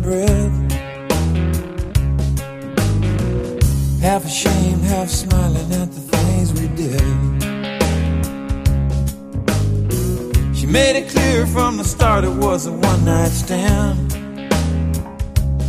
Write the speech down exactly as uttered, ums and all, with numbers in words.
breath. Half ashamed, half smiling at the things we did. She made it clear from the start it was a one-night stand.